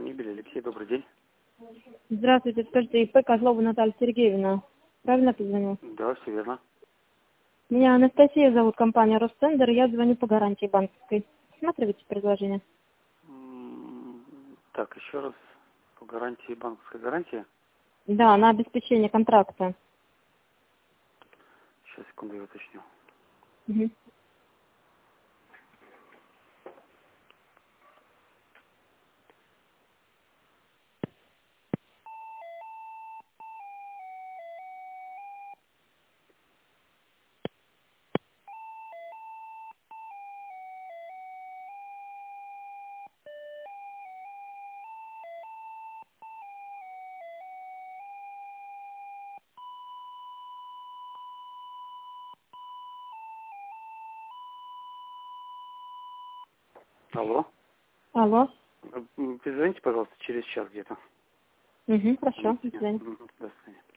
мебель. Алексей, добрый день. Здравствуйте, скажите, ИП Козлова Наталья Сергеевна. Правильно позвонил? Да, все верно. Меня Анастасия зовут, компания Ростендер, я звоню по гарантии банковской. Смотрите предложение. Так, еще раз. По гарантии, банковской гарантии. Да, на обеспечение контракта. Сейчас, секунду, я уточню. Мгм. Алло. Алло. Перезвоните, пожалуйста, через час где-то. Угу, хорошо, до свидания. До свидания.